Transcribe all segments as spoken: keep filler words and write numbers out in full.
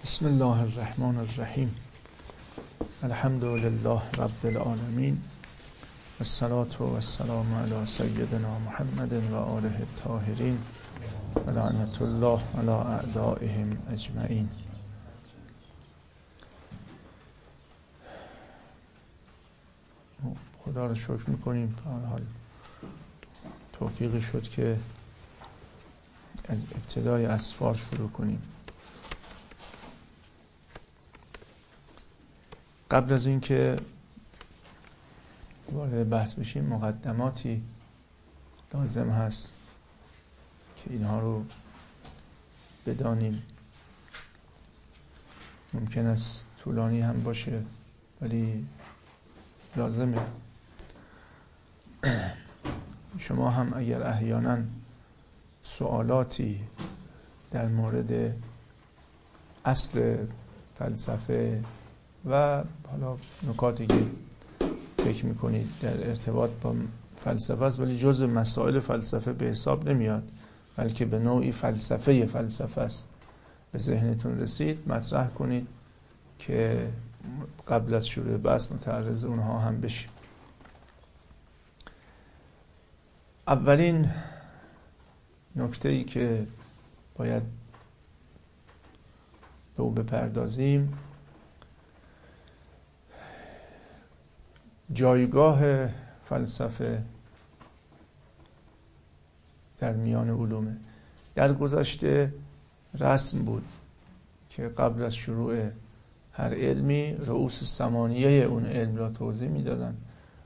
بسم الله الرحمن الرحیم. الحمد لله رب العالمین، الصلاة والسلام علی سیدنا محمد و آله الطاهرین و لعنت الله علی اعدائهم اجمعین. خدا را شکر میکنیم به هر حال توفیقی شد که از ابتدای اسفار شروع کنیم. قبل از اینکه وارد بحث بشیم مقدماتی لازم هست که اینها رو بدانیم. ممکن است طولانی هم باشه ولی لازمه. شما هم اگر احیانا سوالاتی در مورد اصل فلسفه و حالا نکاتی که فکر میکنید در ارتباط با فلسفه است ولی جز مسائل فلسفه به حساب نمیاد، بلکه به نوعی فلسفه فلسفه است، به ذهنتون رسید مطرح کنید که قبل از شروع بحث متعرض اونها هم بشیم. اولین نکته‌ای که باید به او بپردازیم جایگاه فلسفه در میان علومه. در گذشته رسم بود که قبل از شروع هر علمی رؤوس ثمانیه اون علم را توضیح میدادن.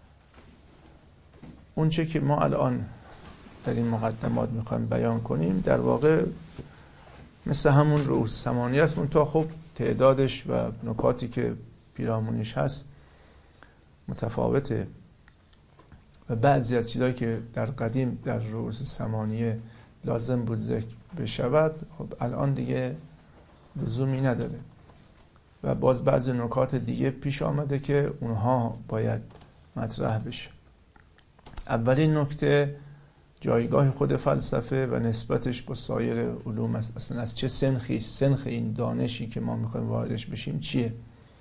اون چه که ما الان در این مقدمات میخوایم بیان کنیم در واقع مثل همون رؤوس ثمانیه است، منتها خب تعدادش و نکاتی که پیرامونش هست متفاوته و بعضی از چیزایی که در قدیم در رؤوس ثمانیه لازم بود ذکر بشود خب الان دیگه لزومی نداره و باز بعضی نکات دیگه پیش آمده که اونها باید مطرح بشه. اولین نکته جایگاه خود فلسفه و نسبتش با سایر علوم است. اصلا از چه سنخی سنخ این دانشی که ما میخوایم واردش بشیم چیه؟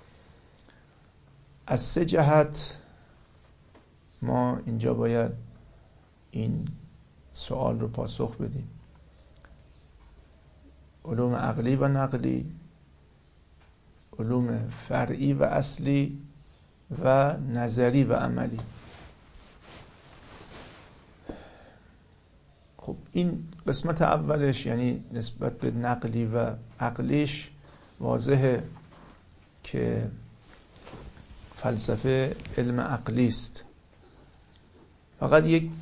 از سه جهت ما اینجا باید این سوال رو پاسخ بدیم: علوم عقلی و نقلی، علوم فرعی و اصلی و نظری و عملی. خب این قسمت اولش یعنی نسبت به نقلی و عقلیش واضحه که فلسفه علم عقلی است. فقط یک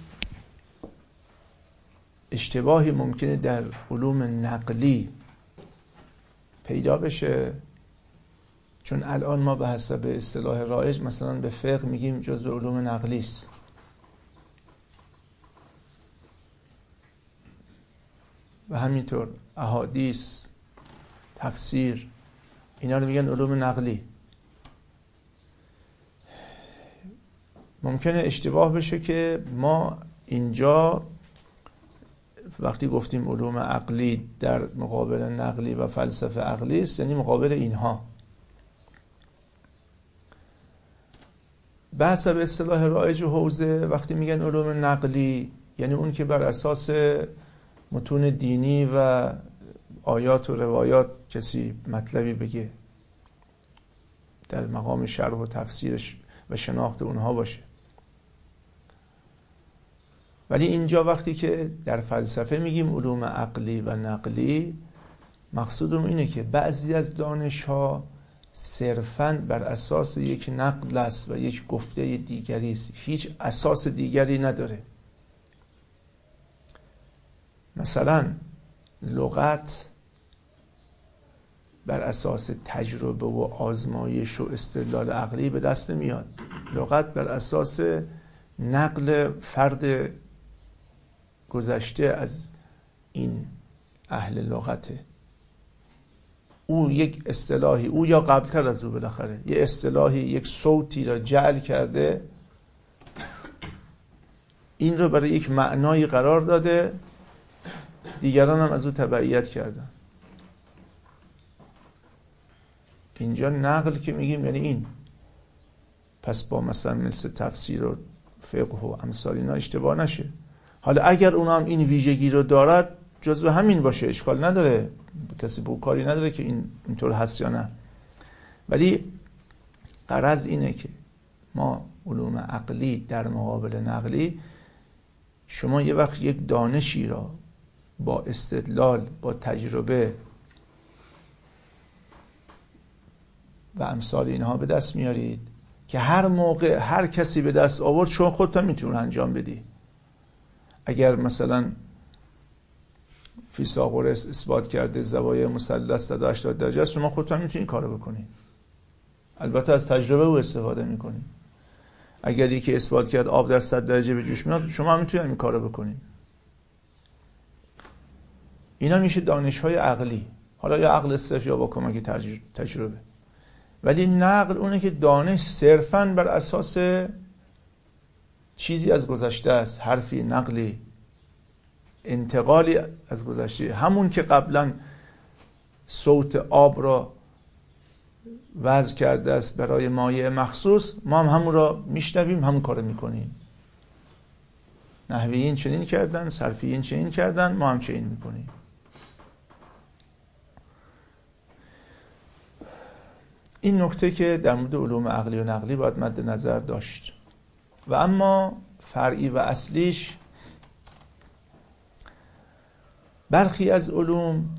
اشتباهی ممکنه در علوم نقلی پیدا بشه، چون الان ما به حسب اصطلاح رایج مثلا به فقه میگیم جزء علوم نقلی است و همینطور احادیث، تفسیر، اینا رو میگن علوم نقلی. ممکنه اشتباه بشه که ما اینجا وقتی گفتیم علوم عقلی در مقابل نقلی و فلسفه عقلی است یعنی مقابل اینها. به حسب اصطلاح رایج و حوزه وقتی میگن علوم نقلی یعنی اون که بر اساس متون دینی و آیات و روایات کسی مطلبی بگه در مقام شرح و تفسیرش و شناخت اونها باشه. ولی اینجا وقتی که در فلسفه میگیم علوم عقلی و نقلی مقصودم اینه که بعضی از دانش ها صرفاً بر اساس یک نقل است و یک گفته دیگری است، هیچ اساس دیگری نداره. مثلا لغت بر اساس تجربه و آزمایش و استدلال عقلی به دست نمیاد. لغت بر اساس نقل فرد گذشته از این اهل لغته. او یک اصطلاحی، او یا قبلتر از او بالاخره یک اصطلاحی، یک صوتی را جعل کرده، این رو برای یک معنایی قرار داده، دیگران هم از او تبعیت کردن. اینجا نقل که میگیم یعنی این. پس با مثلا مثل تفسیر و فقه و امثال اینا اشتباه نشه. حالا اگر اونا هم این ویژگی رو دارد جزو همین باشه اشکال نداره، کسی به کاری نداره که این اینطور هست یا نه. ولی غرض اینه که ما علوم عقلی در مقابل نقلی، شما یه وقت یک دانشی را با استدلال، با تجربه و امثال اینها به دست میارید که هر موقع هر کسی به دست آورد شما خودت هم میتونی انجام بدی. اگر مثلا فیثاغورس اثبات کرده زوایای مثلث صد و هشتاد درجه است، شما خودت هم میتونی کارو بکنی. البته از تجربه او استفاده میکنی. اگر یکی اثبات کرد آب در صد درجه به جوش میاد، شما هم میتونید این کارو بکنید. اینا میشه دانش‌های عقلی، حالا یا عقل صرف یا با کمک تجربه. ولی نقل اونه که دانش صرفاً بر اساس چیزی از گذشته است، حرفی، نقلی، انتقالی از گذشته. همون که قبلا صوت آب را وضع کرده است برای مایع مخصوص، ما هم همون را میشنویم، همون کارو میکنیم. نحویین چنین کردن، صرفیین چنین کردن، ما هم چنین میکنیم. این نکته که در مورد علوم عقلی و نقلی باید مد نظر داشت. و اما فرعی و اصلیش، برخی از علوم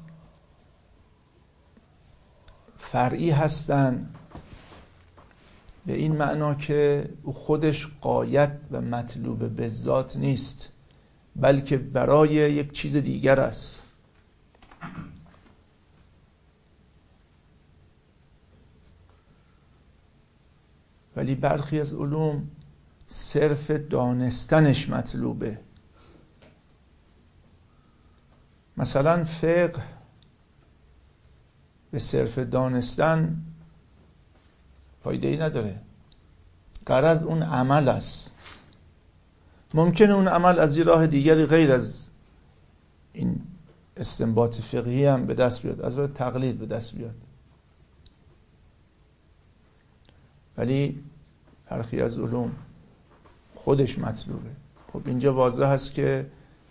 فرعی هستند به این معنا که او خودش غایت و مطلوب به ذات نیست، بلکه برای یک چیز دیگر است. ولی برخی از علوم صرف دانستنش مطلوبه. مثلا فقه به صرف دانستن فایده ای نداره، غرض اون عمل است. ممکنه اون عمل از یه راه دیگری غیر از این استنباط فقهی هم به دست بیاد، از راه تقلید به دست بیاد. ولی برخی از علوم خودش مطلوبه. خب اینجا واضح هست که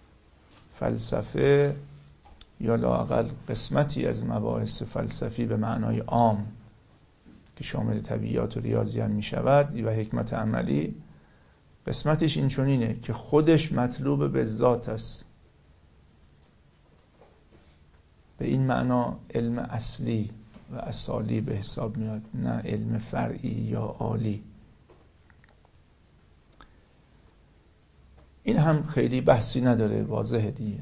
فلسفه یا لااقل قسمتی از مباحث فلسفی به معنای عام که شامل طبیعیات و ریاضی هم می شود و حکمت عملی، قسمتش این چنینه که خودش مطلوب به ذات است. به این معنا علم اصلی و اصالی به حساب میاد، نه علم فرعی یا عالی. این هم خیلی بحثی نداره، واضحه دیگه.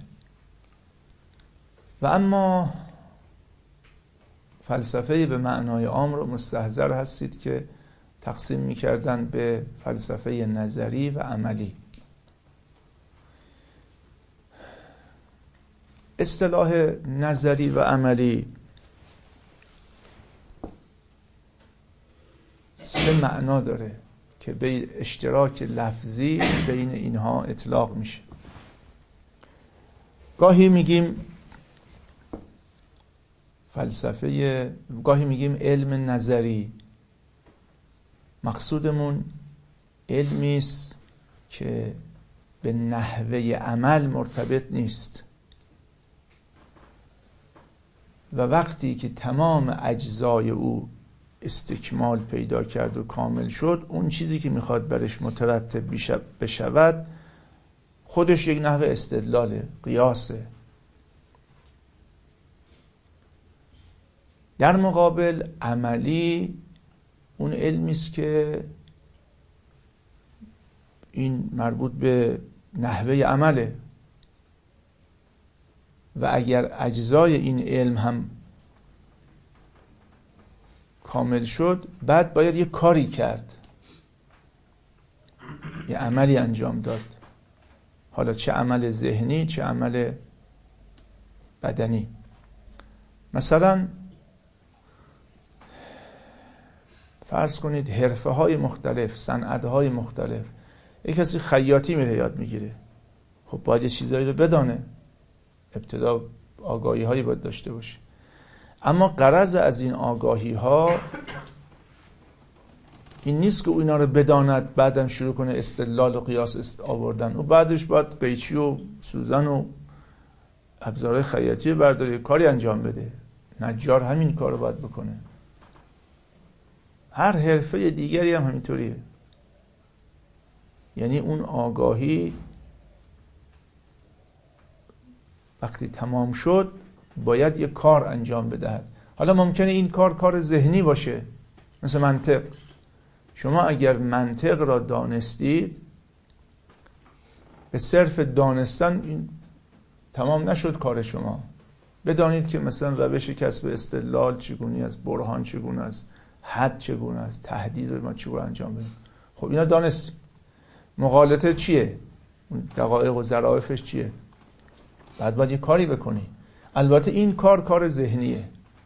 و اما فلسفه به معنای عام رو مستحضر هستید که تقسیم می‌کردن به فلسفه نظری و عملی. اصطلاح نظری و عملی سه معنا داره که به اشتراک لفظی بین اینها اطلاق میشه. گاهی میگیم فلسفه، گاهی میگیم علم نظری. مقصودمون علمی است که به نحوه عمل مرتبط نیست و وقتی که تمام اجزای او استکمال پیدا کرد و کامل شد، اون چیزی که میخواد برش مترتب بشود خودش یک نحوه استدلاله، قیاسه. در مقابل عملی اون علمی است که این مربوط به نحوه عمله و اگر اجزای این علم هم کامل شد، بعد باید یه کاری کرد، یه عملی انجام داد، حالا چه عمل ذهنی چه عمل بدنی. مثلا فرض کنید حرفه های مختلف، صنعت های مختلف. یک کسی خیاطی میره یاد میگیره، خب باید یه چیزایی رو بدانه، ابتدا آگاهی هایی باید داشته باشه. اما غرض از این آگاهی ها این نیست که او اینا رو بداند بعدم شروع کنه استدلال و قیاس آوردن. او بعدش باید قیچی و سوزن و ابزارهای خیاطی برداره، کاری انجام بده. نجار همین کار رو باید بکنه. هر حرفه دیگری هم همینطوریه. یعنی اون آگاهی وقتی تمام شد باید یک کار انجام بدهد. حالا ممکنه این کار کار ذهنی باشه، مثل منطق. شما اگر منطق را دانستید، به صرف دانستن این تمام نشد کار شما. بدانید که مثلا روش کسب استدلال چگونه است، برهان چگونه است، حد چگونه است، تهدید رو ما چگونه انجام بدیم. خب اینا دانستیم. مغالطه چیه؟ دقایق و ظرافش چیه؟ بعد باید یه کاری بکنی. البته این کار کار ذهنیه،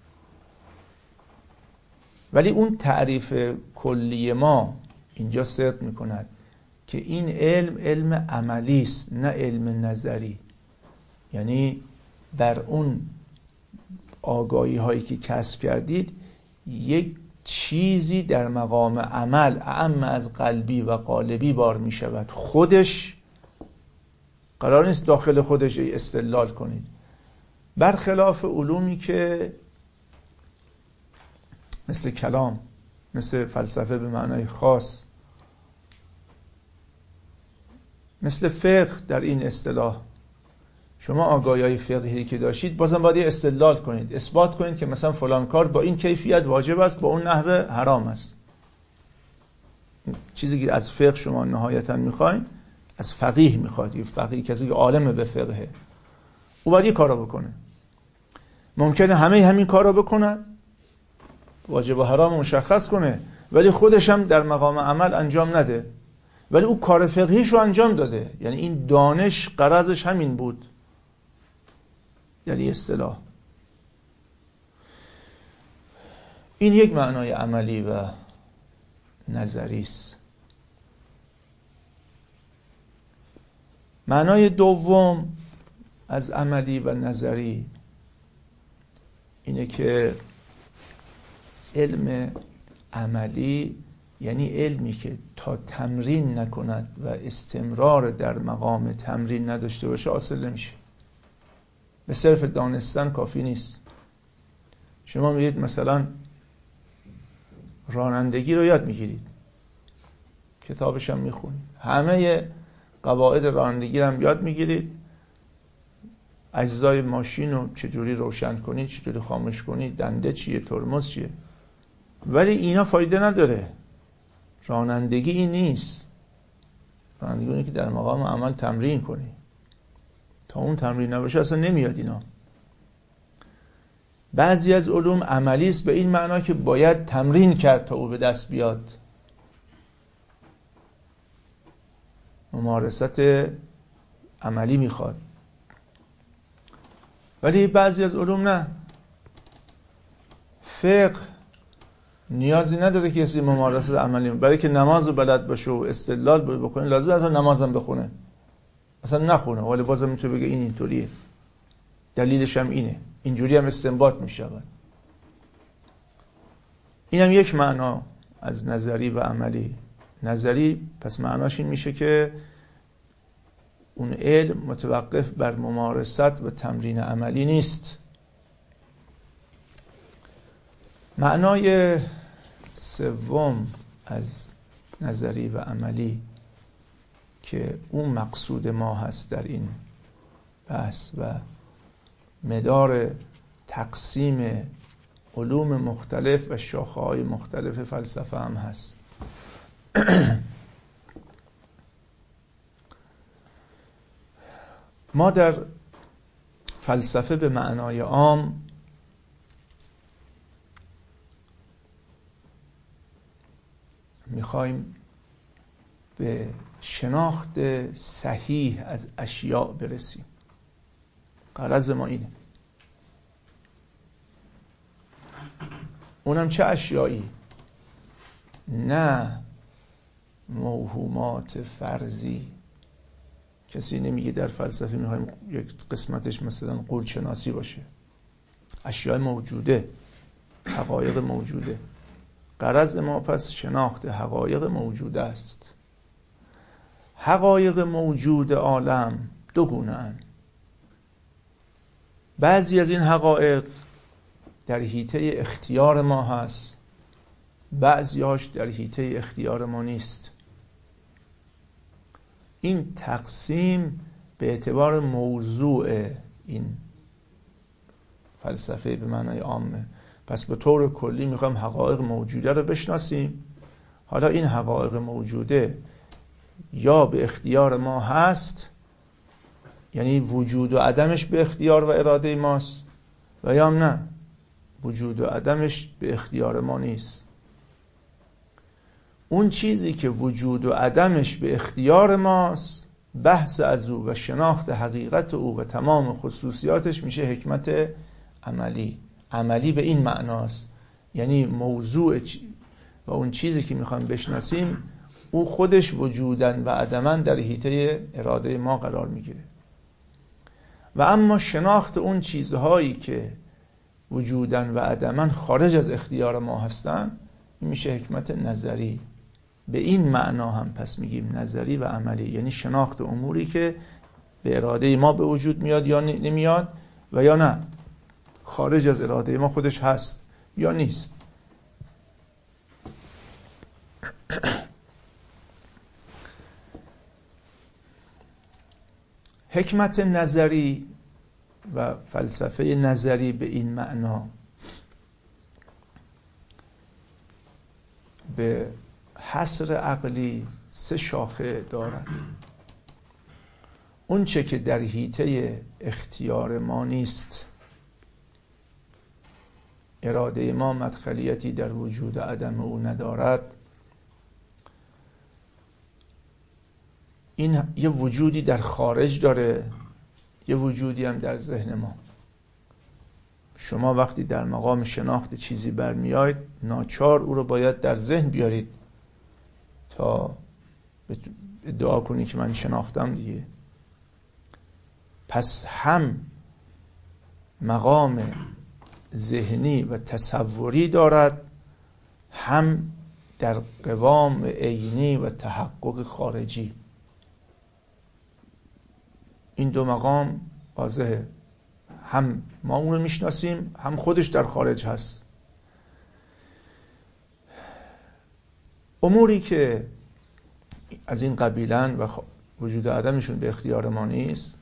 ولی اون تعریف کلی ما اینجا صدق میکند که این علم علم عملی است، نه علم نظری. یعنی در اون آگاهی هایی که کسب کردید یک چیزی در مقام عمل اعم از قلبی و قالبی بار می شود. خودش قرار نیست داخل خودش استدلال کنید، برخلاف علومی که مثل کلام، مثل فلسفه به معنای خاص، مثل فقه. در این اصطلاح شما آگاهی‌های فقهی که داشتید بازم باید استدلال کنید، اثبات کنید که مثلا فلان کار با این کیفیت واجب است، با اون نحوه حرام است. چیزی که از فقه شما نهایتاً میخواین از فقیه میخواید. فقیه کسی که عالم به فقهه، او باید این کارو بکنه. ممکنه همه همین کارو بکنن، واجب و حرام مشخص کنه، ولی خودش هم در مقام عمل انجام نده، ولی او کار فقهیش رو انجام داده. یعنی این دانش غرضش همین بود. یعنی اصطلاح این یک معنای عملی و نظری است. معنای دوم از عملی و نظری اینه که علم عملی یعنی علمی که تا تمرین نکند و استمرار در مقام تمرین نداشته باشه حاصل نمیشه. به صرف دانستن کافی نیست. شما میگید مثلا رانندگی رو یاد میگیرید، کتابش هم میخونید، همه قواعد رانندگی رو هم یاد میگیرید، اجزای ماشین رو چجوری روشن کنید، چجوری خاموش کنید، دنده چیه، ترمز چیه، ولی اینا فایده نداره. رانندگی این نیست. رانندگی اینه که در مقام عمل تمرین کنی. تا اون تمرین نباشه اصلا نمیاد اینا. بعضی از علوم عملی است به این معنا که باید تمرین کرد تا او به دست بیاد. ممارست عملی میخواد. ولی بعضی از علوم نه. فقه نیازی نداره که کسی ممارست عملی، برای که نماز رو بلد باشه و استدلال بکنه لازم اصلا نمازم بخونه، اصلا نخونه ولی بازم میتونه بگه این اینطوریه، دلیلش هم اینه، اینجوری هم استنباط میشود. این هم یک معنا از نظری و عملی. نظری پس معناش این میشه که اون علم متوقف بر ممارست و تمرین عملی نیست. معنای سوم از نظری و عملی که اون مقصود ما هست در این بحث و مدار تقسیم علوم مختلف و شاخه‌های مختلف فلسفه هم هست. ما در فلسفه به معنای عام میخوایم به شناخت صحیح از اشیاء برسیم. غرض ما اینه. اونم چه اشیایی؟ نه موهومات فرضی. کسی نمیگه در فلسفه میخوایم یک قسمتش مثلا قول شناسی باشه. اشیاء موجوده، حقایق موجوده. غرض ما پس شناخت حقایق موجوده است. حقایق موجود عالم دو گونه اند. بعضی از این حقایق در حیطه اختیار ما هست، بعضیاش در حیطه اختیار ما نیست. این تقسیم به اعتبار موضوع این فلسفه به معنای عامه. پس به طور کلی میخوایم حقایق موجوده رو بشناسیم. حالا این حقایق موجوده یا به اختیار ما هست، یعنی وجود و عدمش به اختیار و اراده ماست، و یا نه، وجود و عدمش به اختیار ما نیست. اون چیزی که وجود و عدمش به اختیار ماست، بحث از او و شناخت حقیقت او و تمام خصوصیاتش میشه حکمت عملی. عملی به این معناست، یعنی موضوع و اون چیزی که میخوایم بشناسیم او خودش وجودن و عدمن در حیطه اراده ما قرار میگیره. و اما شناخت اون چیزهایی که وجودن و عدمن خارج از اختیار ما هستن، این میشه حکمت نظری. به این معنا هم پس میگیم نظری و عملی، یعنی شناخت اموری که به اراده ما به وجود میاد یا نمیاد، و یا نه خارج از اراده ما خودش هست یا نیست. حکمت نظری و فلسفه نظری به این معنا به حصر عقلی سه شاخه دارد. اون چه که در حیطه اختیار ما نیست، اراده ما مدخلیتی در وجود عدم او ندارد، این یه وجودی در خارج داره، یه وجودی هم در ذهن ما. شما وقتی در مقام شناخت چیزی برمیاید، ناچار او رو باید در ذهن بیارید تا ادعا کنی که من شناختم دیگه. پس هم مقام ذهنی و تصوری دارد، هم در قوام عینی و تحقق خارجی. این دو مقام واضحه، هم ما اون رو میشناسیم، هم خودش در خارج هست. اموری که از این قبیلن و وجود عدمشون به اختیار ما نیست،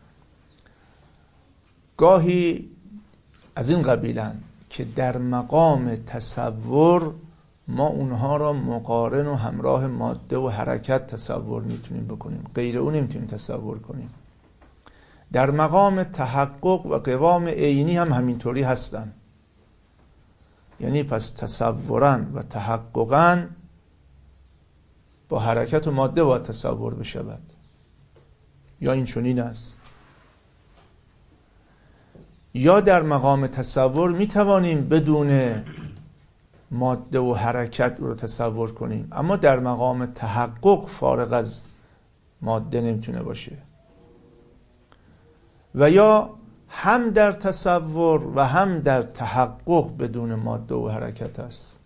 گاهی از این قبیلن که در مقام تصور ما اونها را مقارن و همراه ماده و حرکت تصور میتونیم بکنیم، غیر اون نمیتونیم تصور کنیم. در مقام تحقق و قوام عینی هم همینطوری هستن. یعنی پس تصورن و تحققن با حرکت و ماده باید تصور بشود، یا این چنین است. یا در مقام تصور میتوانیم بدون ماده و حرکت رو تصور کنیم، اما در مقام تحقق فارغ از ماده نمیتونه باشه. و یا هم در تصور و هم در تحقق بدون ماده و حرکت است.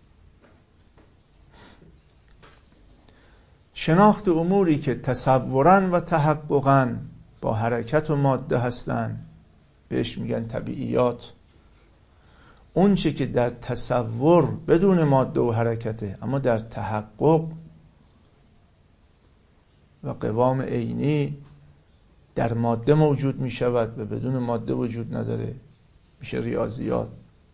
شناخت اموری که تصورن و تحققن با حرکت و ماده هستن بهش میگن طبیعیات. اون چه که در تصور بدون ماده و حرکته اما در تحقق و قوام عینی در ماده موجود می شود و بدون ماده وجود نداره، میشه ریاضیات.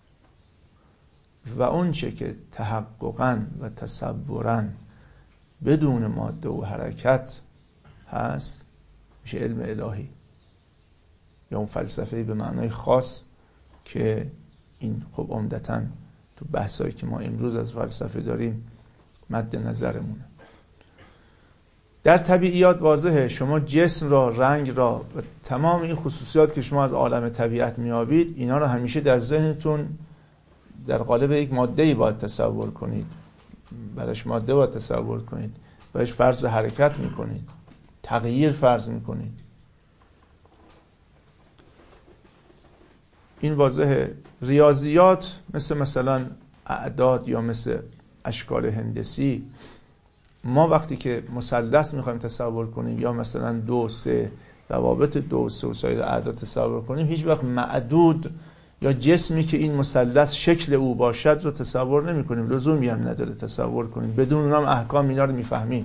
و اون چه که تحققاً و تصوراً بدون ماده و حرکت هست میشه علم الهی، یا اون فلسفه به معنای خاص که این خب عمدتاً تو بحثایی که ما امروز از فلسفه داریم مد نظرمونه. در طبیعیات واضحه، شما جسم را، رنگ را و تمام این خصوصیات که شما از عالم طبیعت میابید، اینا را همیشه در ذهنتون در قالب یک ماده‌ای باید تصور کنید، برایش ماده باید تصور کنید، برایش فرض حرکت میکنید، تغییر فرض میکنید. این واضحه. ریاضیات مثل مثلا اعداد یا مثل اشکال هندسی، ما وقتی که مثلث میخوایم تصور کنیم یا مثلا دو سه روابط دو سه و سایر اعداد تصور کنیم، هیچ وقت معدود یا جسمی که این مثلث شکل او باشد رو تصور نمی کنیم. لزومی هم نداره تصور کنیم، بدون اونم احکام اینا رو میفهمیم.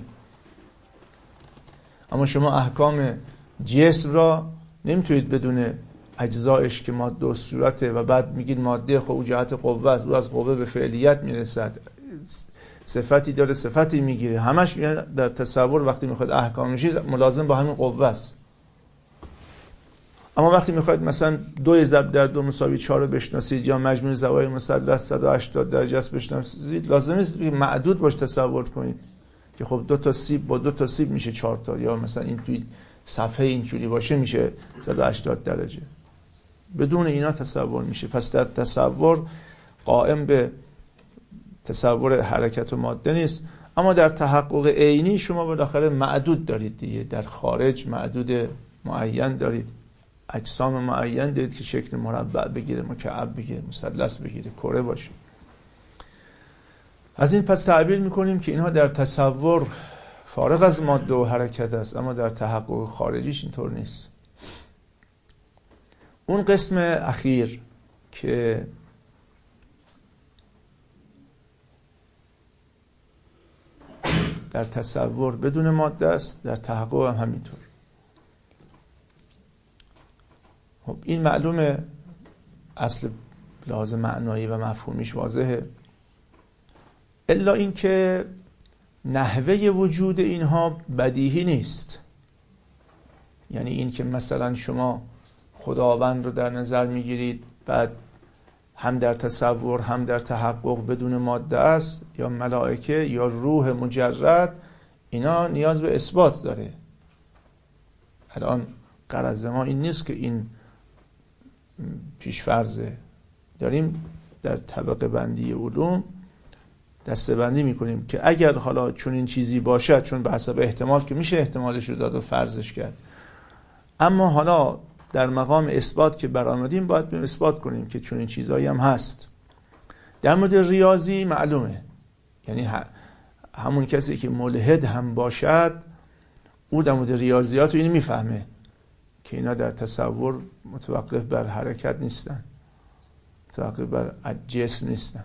اما شما احکام جسم را نمیتونید بدون اجزایش که ماده و صورته و بعد میگید ماده خب جهت قوه است، او از قوه به فعلیت میرسد، صفتی داره صفتی میگیره، همش در تصور وقتی میخواد احکام میشید ملازم با همین قوه است. اما وقتی میخواید مثلا دو ضرب در دو مساوی چهار رو بشناسید یا مجموع زوایای مثلث صد و هشتاد درجه است بشناسید، لازم نیست معدود باش تصور کنید که خب دو تا سیب با دو تا سیب میشه چهار تا، یا مثلا این توی صفحه اینجوری باشه میشه صد و هشتاد درجه. بدون اینا تصور میشه. پس در تصور قائم به تصور حرکت و ماده نیست. اما در تحقق عینی شما بالاخره معدود دارید دیگه، در خارج معدود معین دارید، اجسام معین دارید که شکل مربع بگیره، مکعب بگیره، مثلث بگیره، کره باشه. از این پس تعبیر میکنیم که اینها در تصور فارغ از ماده و حرکت است، اما در تحقق خارجیش اینطور نیست. اون قسم اخیر که در تصور بدون ماده است، در تحقق هم همینطور. خب این معلومه، اصل لحاظ معنایی و مفهومیش واضحه، الا اینکه نحوه وجود اینها بدیهی نیست. یعنی این که مثلا شما خداوند رو در نظر میگیرید، بعد هم در تصور هم در تحقق بدون ماده است، یا ملائکه یا روح مجرد، اینا نیاز به اثبات داره. الان غرض ما این نیست که این پیشفرضه، داریم در طبقه بندی علوم دسته بندی میکنیم که اگر حالا چون این چیزی باشد، چون به حسب احتمال که میشه احتمالش رو داد و فرضش کرد، اما حالا در مقام اثبات که برآمدیم باید بیم اثبات کنیم که چون این چیزایی هم هست. در مورد ریاضی معلومه، یعنی همون کسی که ملحد هم باشد او در مورد ریاضیات رو این میفهمه که اینا در تصور متوقف بر حرکت نیستن، متوقف بر جسم نیستن.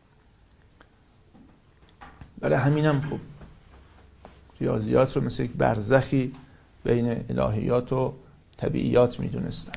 برای همینم خب ریاضیات رو مثل یک برزخی بین الهیات و طبیعیات میدونستن.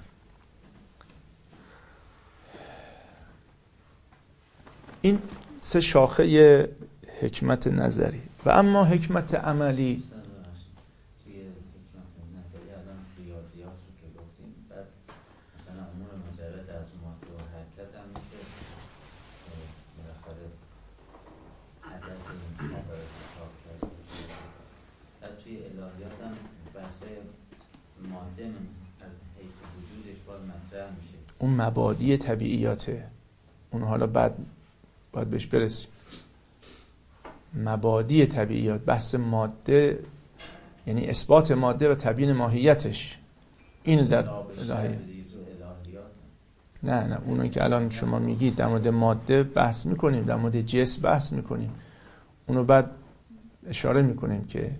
این سه شاخه حکمت نظری. و اما حکمت عملی، توی حکمت نظری الان ریاضیات رو که گفتیم، بعد مثلا امور مجرد از ماده و حرکت هم میشه بالاخره عدد این مقدار حساب کرد. بعد توی الهیات هم بحث ماده از حیث وجودش باید مطرح میشه. اون مبادی طبیعیاته، اون حالا بعد باید بهش برسیم. مبادی طبیعیات، بحث ماده یعنی اثبات ماده و تبیین ماهیتش، این در الهیات. نه نه اونو که الان شما میگید در مورد ماده بحث میکنیم، در مورد جسم بحث میکنیم، اونو بعد اشاره میکنیم که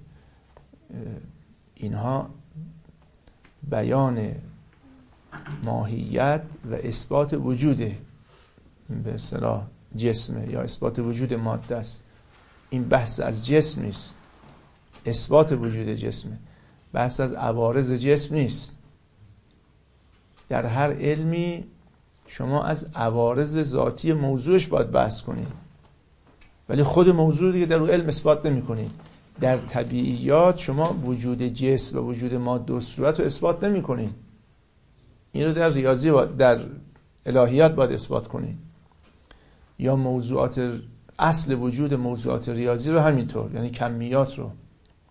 اینها بیان ماهیت و اثبات وجود به اصطلاح جسمه یا اثبات وجود ماده است. این بحث از جسم نیست، اثبات وجود جسمه، بحث از عوارض جسم نیست. در هر علمی شما از عوارض ذاتی موضوعش باید بحث کنید، ولی خود موضوع دیگه در اون علم اثبات نمی کنید. در طبیعیات شما وجود جسم و وجود ماده و صورت رو اثبات نمی کنید. این رو در ریاضی باید، در الهیات باید اثبات کنید. یا موضوعات اصل وجود موضوعات ریاضی رو همینطور، یعنی کمیات رو.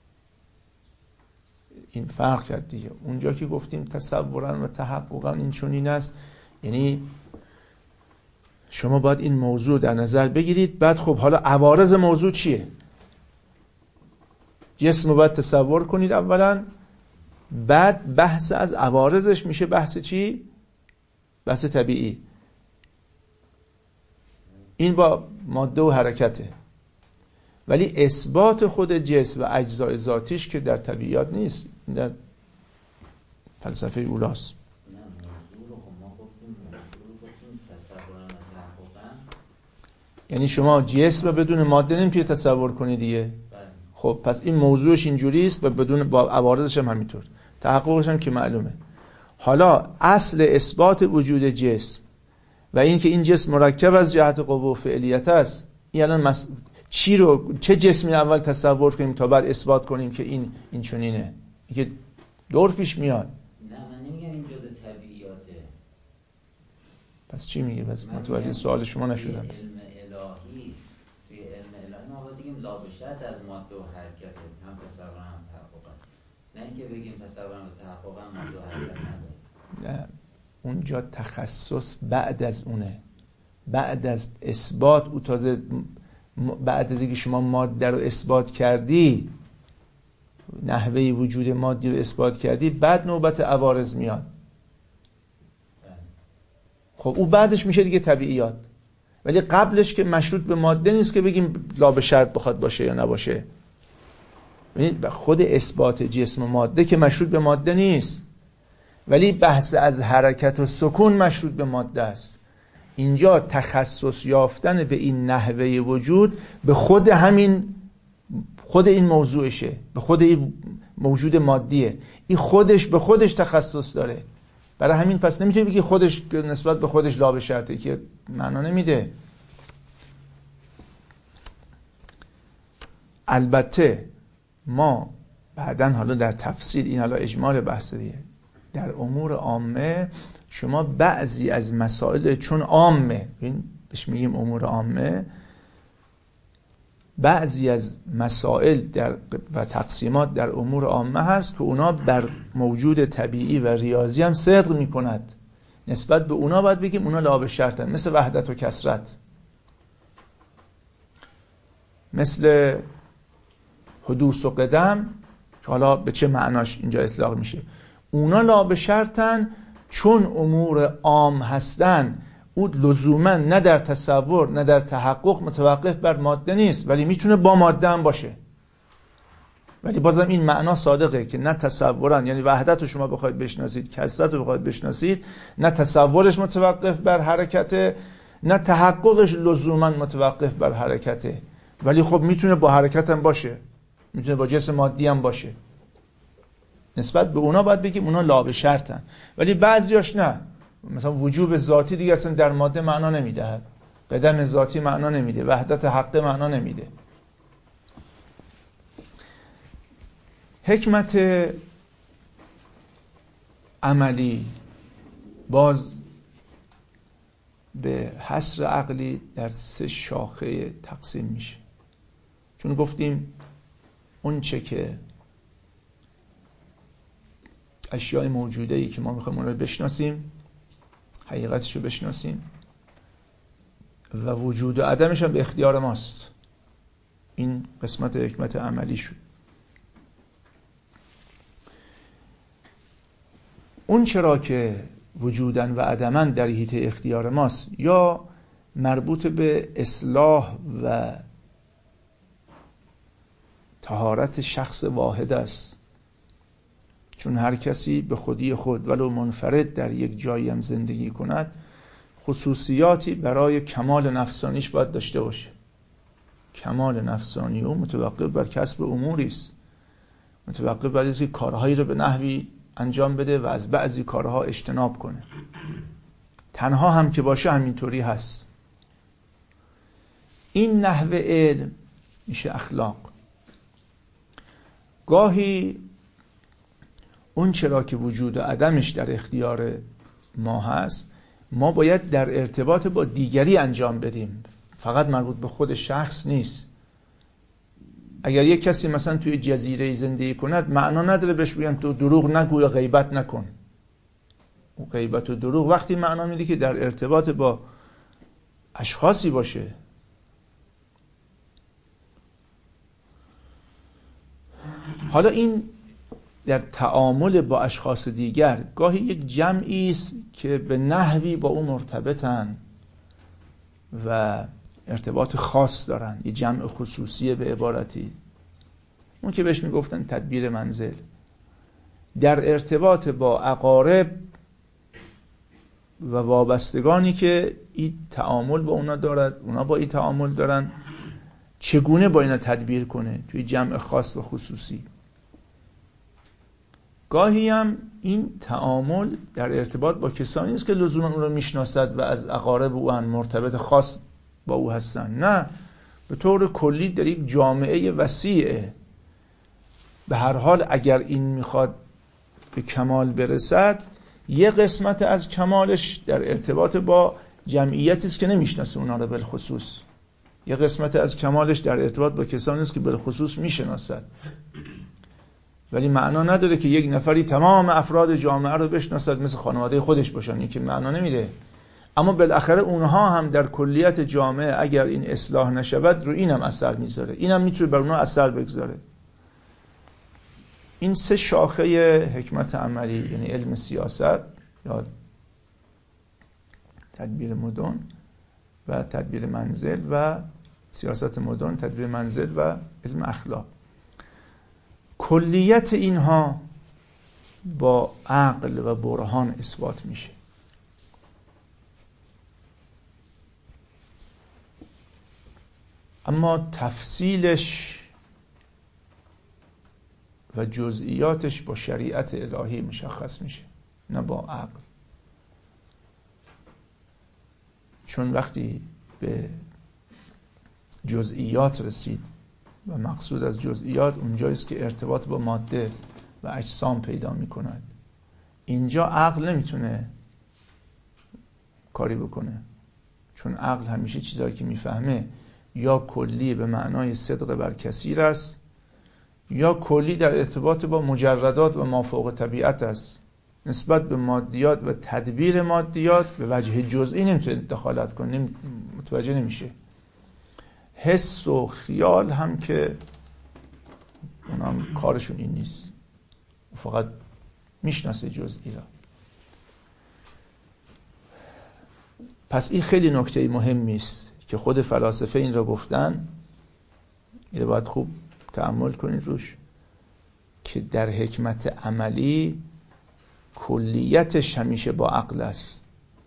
این فرق کرد دیگه. اونجا که گفتیم تصورا و تحققا این چنین است، یعنی شما باید این موضوع در نظر بگیرید، بعد خب حالا عوارض موضوع چیه؟ جسم رو باید تصور کنید اولا، بعد بحث از عوارضش میشه بحث چی؟ بحث طبیعی. این با ماده و حرکته، ولی اثبات خود جسم و اجزای ذاتیش که در طبیعیات نیست، در فلسفه اولاست. یعنی شما جسم رو بدون ماده نمیتونید تصور کنید دیگه. خب پس این موضوعش اینجوری است و بدون با عوارضش هم همینطور، تحققش هم که معلومه. حالا اصل اثبات وجود جسم و این که این جسم مرکب از جهت قوه و فعلیت است، این الان مس... چی رو چه جسمی اول تصور کنیم تا بعد اثبات کنیم که این این چنینه؟ که دور پیش میاد. نه من نمیگم این جزء طبیعیاته. پس چی میگه؟ پس متوجه سوال شما نشدم. علم الهی، توی علم الهی ما باید بگیم لا به شرط از ماده و حرکت، هم تصور هم تحقق. نه اینکه بگیم تصور هم تحقق هم ماده و حرکت نداره. نه، اونجا تخصص بعد از اونه، بعد از اثبات. او تازه بعد از اینکه شما ماده رو اثبات کردی، نحوه وجود مادی رو اثبات کردی، بعد نوبت عوارض میاد. خب او بعدش میشه دیگه طبیعیات، ولی قبلش که مشروط به ماده نیست که بگیم لا به شرط بخواد باشه یا نباشه. خود اثبات جسم و ماده که مشروط به ماده نیست، ولی بحث از حرکت و سکون مشروط به ماده است. اینجا تخصص یافتن به این نحوه وجود به خود همین خود این موضوعشه، به خود این موجود مادیه. این خودش به خودش تخصص داره. برای همین پس نمیتونی بگی خودش نسبت به خودش لا به شرطه، که معنا نمیده. البته ما بعدن حالا در تفصیل، این حالا اجمال بحث دیگه، در امور عامه شما بعضی از مسائل چون عامه، این بهش میگیم امور عامه، بعضی از مسائل در و تقسیمات در امور عامه هست که اونا بر موجود طبیعی و ریاضی هم صدق میکند. نسبت به اونا باید بگیم اونا لا به شرطن، مثل وحدت و کثرت، مثل حدوث و قدم که حالا به چه معناش اینجا اطلاق میشه. اونا لا به شرطن چون امور عام هستن. او لزوما نه در تصور نه در تحقق متوقف بر ماده نیست، ولی میتونه با ماده هم باشه. ولی بازم این معنا صادقه که نه تصورن، یعنی وحدت رو شما بخواید بشناسید، کثرت رو بخواید بشناسید، نه تصورش متوقف بر حرکته، نه تحققش لزوما متوقف بر حرکته. ولی خب میتونه با حرکت هم باشه، میتونه با جسم مادی هم باشه. نسبت به اونا باید بگیم اونا لا به شرطن. ولی بعضیاش نه، مثلا وجوب ذاتی دیگه اصلا در ماده معنا نمیده، قدم ذاتی معنا نمیده، وحدت حق معنا نمیده. حکمت عملی باز به حصر عقلی در سه شاخه تقسیم میشه. چون گفتیم اون چه که اشیاء موجوده ای که ما میخوایم اون رو بشناسیم، حقیقتش رو بشناسیم، و وجود و عدمش هم به اختیار ماست. این قسمت حکمت عملی شد. اون چرا که وجودن و عدمن در حیطه اختیار ماست، یا مربوط به اصلاح و طهارت شخص واحد است، چون هر کسی به خودی خود ولو منفرد در یک جایی هم زندگی کند، خصوصیاتی برای کمال نفسانیش باید داشته باشه. کمال نفسانی او متوقف بر کسب اموری است، متوقف بر اینکه کارهایی رو به نحوی انجام بده و از بعضی کارها اجتناب کنه. تنها هم که باشه همینطوری هست. این نحوه علم میشه اخلاق. گاهی اون چرا که وجود و عدمش در اختیار ما هست، ما باید در ارتباط با دیگری انجام بدیم، فقط مربوط به خود شخص نیست. اگر یک کسی مثلا توی جزیره زندگی کند، معنا نداره بهش بگن تو دروغ نگو یا غیبت نکن. او غیبت و دروغ وقتی معنا میده که در ارتباط با اشخاصی باشه. حالا این در تعامل با اشخاص دیگر گاهی یک جمعی است که به نحوی با اون مرتبطن و ارتباط خاص دارن، یه جمع خصوصیه به عبارتی، اون که بهش میگفتن تدبیر منزل. در ارتباط با اقارب و وابستگانی که این تعامل با اونا دارد، اونا با این تعامل دارن، چگونه با اینا تدبیر کنه توی جمع خاص و خصوصی. گاهی هم این تعامل در ارتباط با کسانی است که لزوما اون رو میشناسد و از اقارب او ان مرتبط خاص با او هستن، نه، به طور کلی در یک جامعه وسیعه. به هر حال اگر این میخواد به کمال برسد، یه قسمت از کمالش در ارتباط با جمعیتی است که نمیشناسه اونا رو بالخصوص، یه قسمت از کمالش در ارتباط با کسانی است که بالخصوص میشناسد. ولی معنا نداره که یک نفری تمام افراد جامعه رو بشناسد مثل خانواده خودش باشن، این که معنا نمیده. اما بالاخره اونها هم در کلیت جامعه اگر این اصلاح نشود رو اینم اثر میذاره، اینم میتونه بر اونها اثر بگذاره. این سه شاخه حکمت عملی، یعنی علم سیاست یا تدبیر مدن و تدبیر منزل و سیاست مدن، تدبیر منزل و علم اخلاق، کلیت اینها با عقل و برهان اثبات میشه. اما تفصیلش و جزئیاتش با شریعت الهی مشخص میشه، نه با عقل. چون وقتی به جزئیات رسید و مقصود از جزئیات اونجاییست که ارتباط با ماده و اجسام پیدا میکند. اینجا عقل نمیتونه کاری بکنه، چون عقل همیشه چیزایی که میفهمه یا کلی به معنای صدق بر کثیر است، یا کلی در ارتباط با مجردات و مافوق طبیعت است. نسبت به مادیات و تدبیر مادیات به وجه جزئی نمیتونه دخالت کنه، متوجه نمیشه. حس و خیال هم که اونا هم کارشون این نیست، فقط میشناسه جزئی را. پس این خیلی نکته مهمی است که خود فلاسفه این را گفتن، این باید خوب تأمل کنید روش، که در حکمت عملی کلیتش همیشه با عقل است.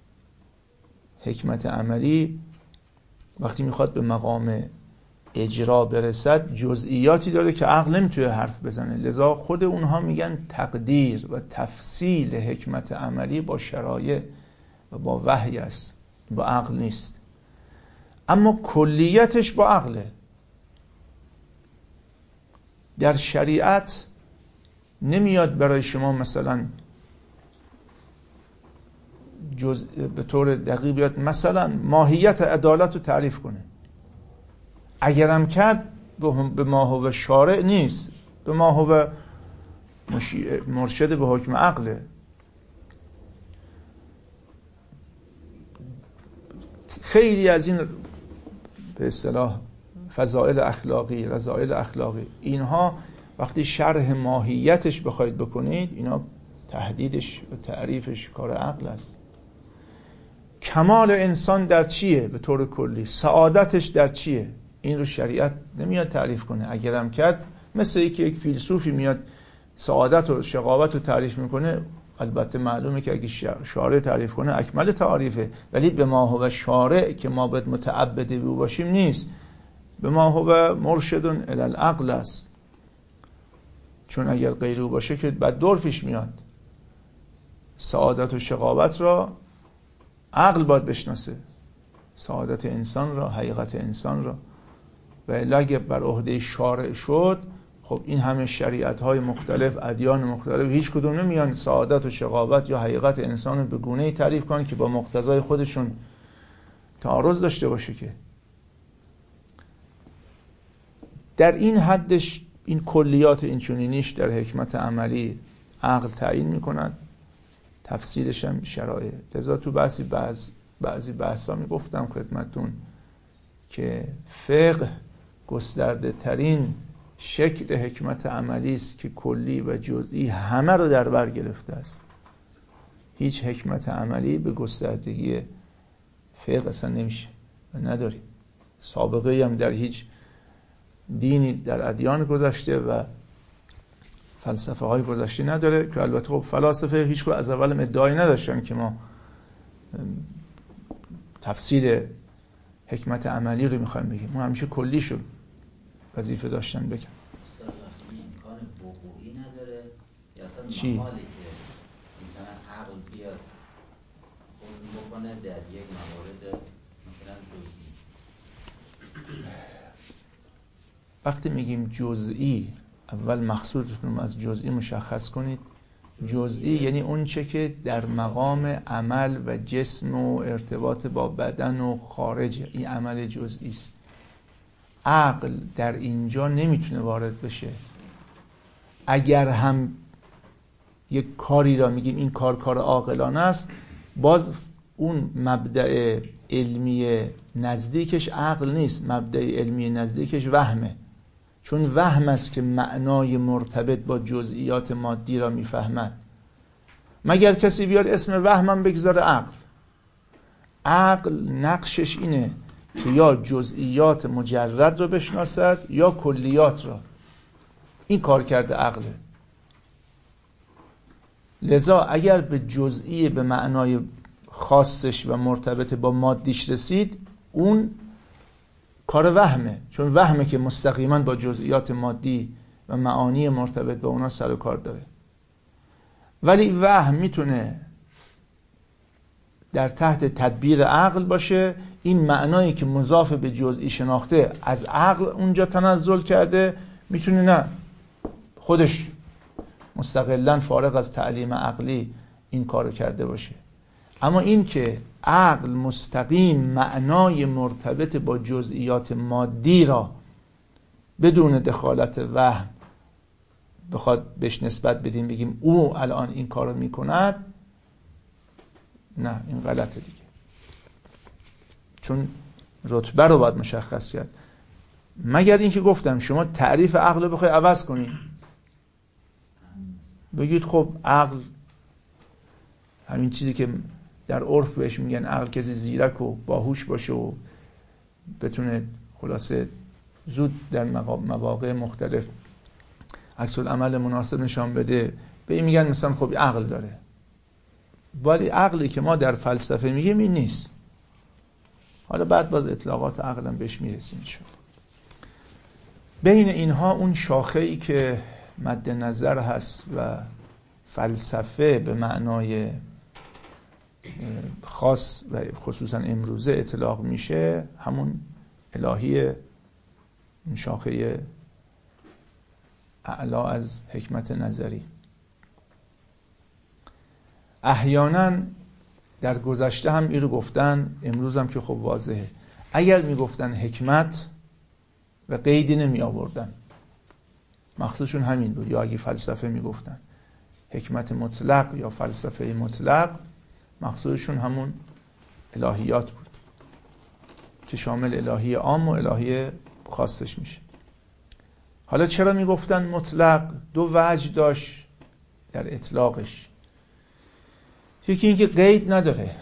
حکمت عملی وقتی میخواد به مقام اجرا برسد جزئیاتی داره که عقل نمیتونه حرف بزنه، لذا خود اونها میگن تقدیر و تفصیل حکمت عملی با شرایع و با وحی است، با عقل نیست. اما کلیتش با عقله. در شریعت نمیاد برای شما مثلا جز به طور دقیق بیاد مثلا ماهیت عدالت رو تعریف کنه. اگرم کرد به ما هو شارع نیست، به ما هو مرشد به حکم عقله. خیلی از این به اصطلاح فضائل اخلاقی، رذائل اخلاقی، اینها وقتی شرح ماهیتش بخواید بکنید، اینا تحدیدش و تعریفش کار عقل است. کمال انسان در چیه به طور کلی، سعادتش در چیه، این رو شریعت نمیاد تعریف کنه. اگرم کرد مثل اینکه یک فیلسوفی میاد سعادت و شقاوت رو تعریف میکنه، البته معلومه که اگه شارع تعریف کنه اکمل تعریفه، ولی به ما هو شارع که ما باید متعبد به او باشیم نیست، به ما هو مرشد الی العقل است. چون اگر غیر او باشه که بعد دور پیش میاد. سعادت و شقاوت را عقل باید بشناسه، سعادت انسان را، حقیقت انسان را. و اگه بر عهده شارع شد، خب این همه شریعت های مختلف، ادیان مختلف، هیچ کدوم نمیان سعادت و شقاوت یا حقیقت انسان رو به گونه‌ای تعریف کنن که با مقتضای خودشون تعارض داشته باشه. که در این حدش این کلیات این چنینیش در حکمت عملی عقل تعیین میکند، تفصیلش هم شرایع. لذا تو بعضی بعض بعضی بحثا میگفتم خدمتتون که فقه گسترده ترین شکل حکمت عملی است که کلی و جزئی همه رو در بر گرفته است. هیچ حکمت عملی به گستردگی فقه اصلا نمیشه و نداریم. سابقه هم در هیچ دینی در ادیان گذشته و فلسفه های گذشته نداره که البته خب فلاسفه هیچ کو از اول ادعایی نداشتن که ما تفسیر حکمت عملی رو میخوایم بگیم. ما همیشه کلیشو وظیفه داشتن بگم. امکان وقوعی نداره یا اصلا چی؟ محاله که مثلا عقل بیاد خود بکنه در یک موارد مثلا جزئی. وقتی میگیم جزئی، اول مقصودتون رو از جزئی مشخص کنید. جزئی یعنی اون چه که در مقام عمل و جسم و ارتباط با بدن و خارج، این عمل جزئی است. عقل در اینجا نمیتونه وارد بشه. اگر هم یک کاری را میگیم این کار کار عاقلانه است، باز اون مبدأ علمی نزدیکش عقل نیست، مبدأ علمی نزدیکش وهمه. چون وهم است که معنای مرتبط با جزئیات مادی را میفهمد. مگر کسی بیاد اسم وهمم بگذاره عقل. عقل نقشش اینه که یا جزئیات مجرد رو بشناسد یا کلیات را. این کار کرده عقله. لذا اگر به جزئی به معنای خاصش و مرتبط با مادیش رسید، اون کار وهمه. چون وهمه که مستقیما با جزئیات مادی و معانی مرتبط با اونا سر و کار داره. ولی وهم میتونه در تحت تدبیر عقل باشه. این معنایی که مضاف به جزئی شناخته از عقل اونجا تنزل کرده، میتونه نه خودش مستقلاً فارغ از تعلیم عقلی این کارو کرده باشه. اما این که عقل مستقیم معنای مرتبط با جزئیات مادی را بدون دخالت وهم بخواد بهش نسبت بدیم، بگیم او الان این کارو میکند، نه، این غلطه دیگه. چون رتبه رو باید مشخص کرد. مگر اینکه گفتم شما تعریف عقل رو بخوای عوض کنید، بگید خب عقل همین چیزی که در عرف بهش میگن عقل کسی زیرک و باهوش باشه و بتونه خلاصه زود در مواقع مختلف عکس العمل مناسب نشان بده، به این میگن مثلا خب عقل داره. ولی عقلی که ما در فلسفه میگیم این نیست. حالا بعد باز اطلاقات عقلم بهش میرسیم شد. بین اینها اون شاخه‌ای که مد نظر هست و فلسفه به معنای خاص و خصوصا امروزه اطلاق میشه، همون الهیه، اون شاخه اعلا از حکمت نظری. احیانا در گذشته هم این رو گفتن، امروز هم که خب واضحه. اگر میگفتن حکمت و قیدی نمی آوردن، مقصودشون همین بود. یا اگه فلسفه میگفتن حکمت مطلق یا فلسفه مطلق، مقصودشون همون الهیات بود که شامل الهی عام و الهی خاصش میشه. حالا چرا میگفتن مطلق؟ دو وجه داشت در اطلاقش. یکی اینکه قید نداره.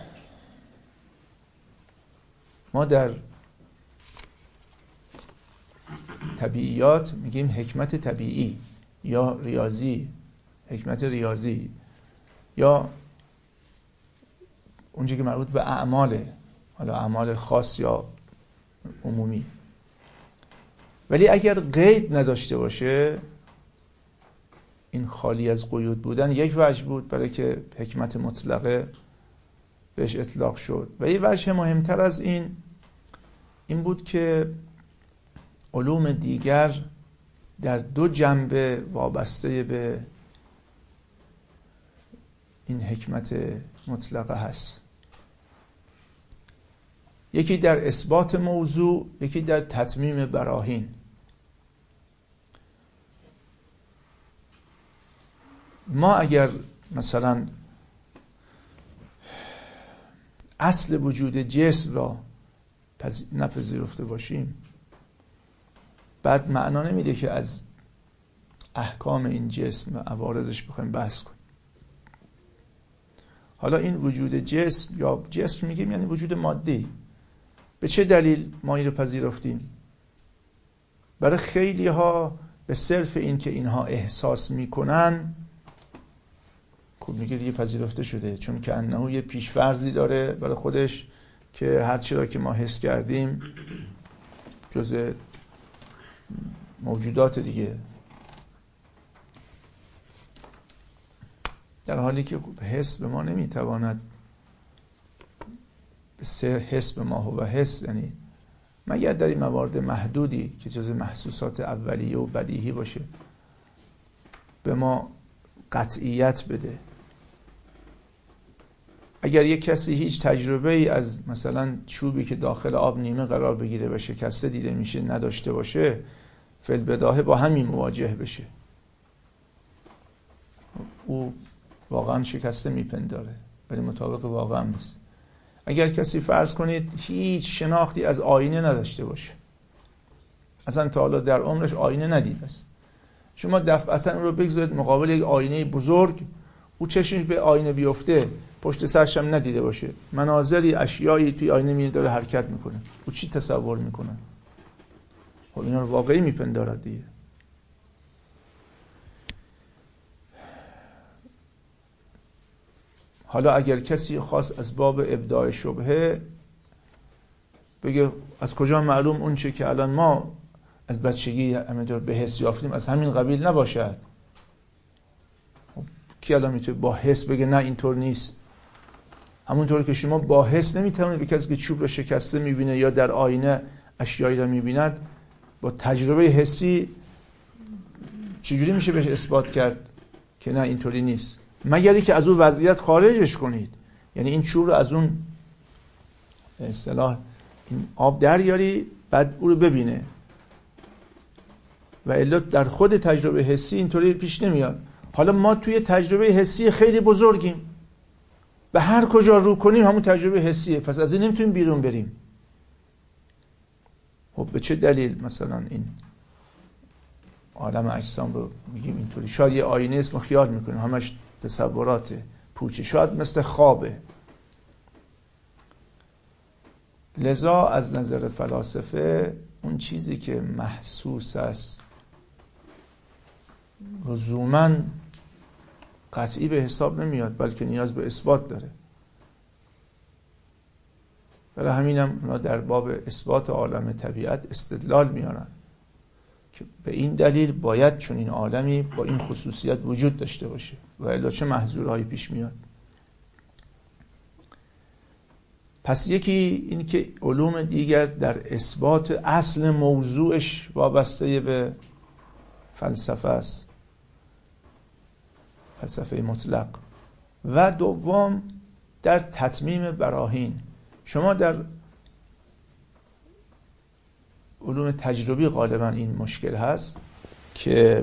ما در طبیعیات میگیم حکمت طبیعی یا ریاضی، حکمت ریاضی، یا اونجا که مربوط به اعماله، حالا اعمال خاص یا عمومی. ولی اگر قید نداشته باشه، این خالی از قیود بودن یک وجه بود برای که حکمت مطلقه بهش اطلاق شد. و یک وجه مهمتر از این این بود که علوم دیگر در دو جنبه وابسته به این حکمت مطلقه هست. یکی در اثبات موضوع، یکی در تتمیم براهین. ما اگر مثلا اصل وجود جسم را نپذیرفته باشیم، بعد معنا نمیده که از احکام این جسم و عوارضش بخوایم بحث کنیم. حالا این وجود جسم یا جسم میگیم یعنی وجود مادی، به چه دلیل ما این رو پذیرفتیم؟ برای خیلی ها به صرف این که اینها احساس میکنن خب میگه دیگه پذیرفته شده، چون که انه یه پیش‌فرضی داره برای خودش که هر چی را که ما حس کردیم جزء موجودات دیگه، در حالی که حس به ما نمیتواند حس به ما هو حس، یعنی مگر در این موارد محدودی که جزء محسوسات اولیه و بدیهی باشه به ما قطعیت بده. اگر یک کسی هیچ تجربه ای از مثلا چوبی که داخل آب نیمه قرار بگیره و شکسته دیده میشه نداشته باشه، فی‌البداهه با همین مواجه بشه، او واقعا شکسته میپنداره ولی مطابق واقعا نیست. اگر کسی فرض کنید هیچ شناختی از آینه نداشته باشه، اصلا تا حالا در عمرش آینه ندیده است، شما دفعتا اون رو بگذارید مقابل یک آینه بزرگ، او چشمش به آینه بیفته پشت سرش هم ندیده باشه، مناظری اشیایی توی آینه می داره حرکت میکنه، او چی تصور میکنه؟ خب اینا رو واقعی میپندارد دیگه. حالا اگر کسی خواست از باب ابداع شبهه بگه از کجا معلوم اون چه که الان ما از بچگی همینطور به حس یافتیم از همین قبیل نباشد؟ خب کی الان میتونه با حس بگه نه اینطور نیست؟ همونطور که شما با حس نمیتونید به کسی که چوب رو شکسته میبینه یا در آینه اشیایی رو میبیند با تجربه حسی چجوری میشه بهش اثبات کرد که نه اینطوری نیست؟ مگری که از اون وضعیت خارجش کنید، یعنی این چوب رو از اون به اصطلاح این آب دریاری بعد او رو ببینه، و الا در خود تجربه حسی اینطوری پیش نمیاد. حالا ما توی تجربه حسی خیلی بزرگیم، به هر کجا رو کنیم همون تجربه حسیه، پس از این نمیتونیم بیرون بریم. خب به چه دلیل مثلا این عالم اجسام رو میگیم اینطوری؟ شاید یه آینه است ما خیال میکنیم همش تصورات پوچه، شاید مثل خوابه. لذا از نظر فلاسفه اون چیزی که محسوس است لزوماً قطعی به حساب نمیاد، بلکه نیاز به اثبات داره. برای همینم اونا در باب اثبات عالم طبیعت استدلال میارن که به این دلیل باید چون این عالمی با این خصوصیت وجود داشته باشه و الا چه محظورهایی پیش میاد. پس یکی این که علوم دیگر در اثبات اصل موضوعش وابسته به فلسفه است، فلسفه مطلق، و دوم در تتمیم براهین. شما در علوم تجربی غالبا این مشکل هست که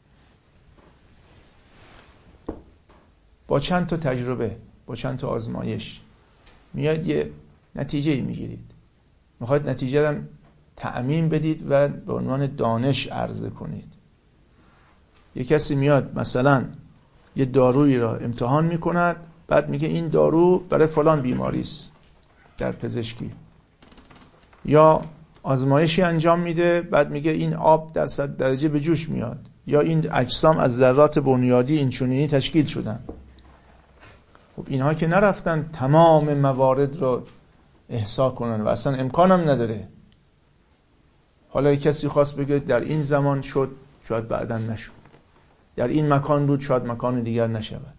با چند تا تجربه، با چند تا آزمایش میاد یه نتیجه میگیرید، میخواید نتیجه رو تعمیم بدید و به عنوان دانش عرضه کنید. یه کسی میاد مثلا یه دارویی را امتحان میکند، بعد میگه این دارو برای فلان بیماری است در پزشکی، یا آزمایشی انجام میده بعد میگه این آب در صد درجه به جوش میاد، یا این اجسام از ذرات بنیادی این چنینی تشکیل شدن. خب اینها که نرفتن تمام موارد رو احصا کنن و اصلا امکانم نداره. حالا کسی خواست بگه در این زمان شد، شاید بعداً نشد، در این مکان بود، شاید مکان دیگر نشود،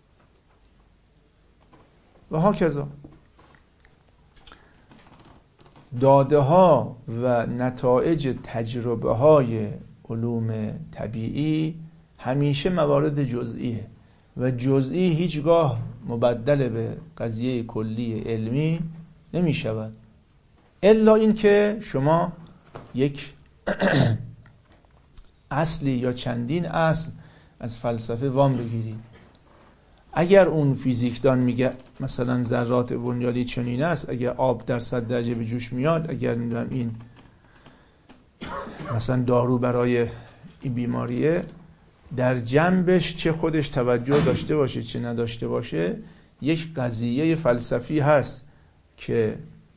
و هاکذا. داده ها و نتایج تجربه های علوم طبیعی همیشه موارد جزئیه و جزئی هیچگاه مبدل به قضیه کلی علمی نمی شود، الا این که شما یک اصلی یا چندین اصل از فلسفه وام بگیرید. اگر اون فیزیکدان میگه مثلا ذرات بنیادی چنین است، اگر آب در صد درجه به جوش میاد، اگر این مثلا دارو برای این بیماریه، در جنبش چه خودش توجه داشته باشه چه نداشته باشه یک قضیه فلسفی هست که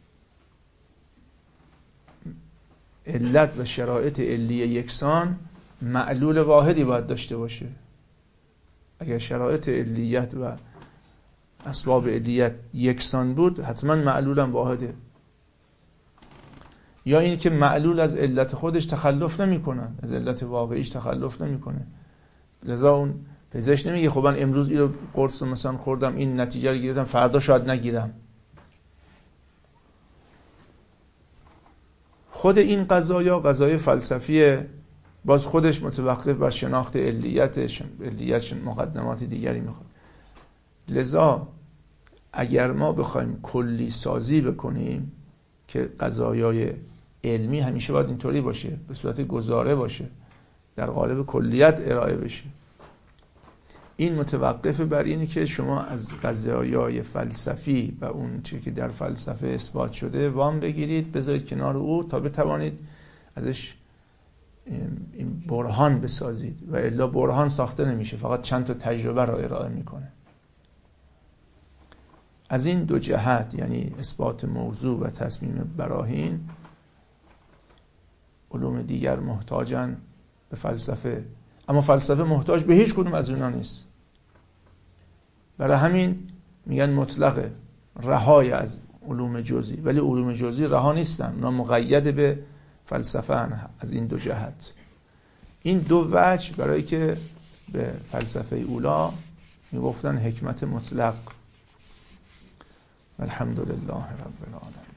علت و شرایط علیه یکسان معلول واحدی باید داشته باشه. اگر شرایط علیت و اسباب علیت یکسان بود حتما معلولم واحده. یا این که معلول از علت خودش تخلف نمی‌کنه، از علت واقعیش تخلف نمی‌کنه. لذا اون پزشک نمیگه خب من امروز اینو قرص مثلا خوردم این نتیجه رو گرفتم فردا شاید نگیرم. خود این قضایا قضای فلسفیه، باز خودش متوقف بر شناخت علیتش، علیتش مقدمات دیگری میخواد. لذا اگر ما بخوایم کلی سازی بکنیم که قضایای علمی همیشه باید اینطوری باشه، به صورت گزاره باشه، در قالب کلیت ارائه بشه. این متوقف بر اینه که شما از قضایای فلسفی و اون چیزی که در فلسفه اثبات شده وام بگیرید، بذارید کنار او تا بتوانید ازش این برهان بسازید، و الا برهان ساخته نمیشه، فقط چند تا تجربه را ارائه میکنه. از این دو جهت، یعنی اثبات موضوع و تصمیم براهین، علوم دیگر محتاجن به فلسفه، اما فلسفه محتاج به هیچ کدوم از اونا نیست. برای همین میگن مطلقه، رهای از علوم جزئی، ولی علوم جزئی رها نیستن، اونا مقید به فلسفه هن. از این دو جهت، این دو وجه برای که به فلسفه اولا میگفتن حکمت مطلق. الحمدلله رب العالمین.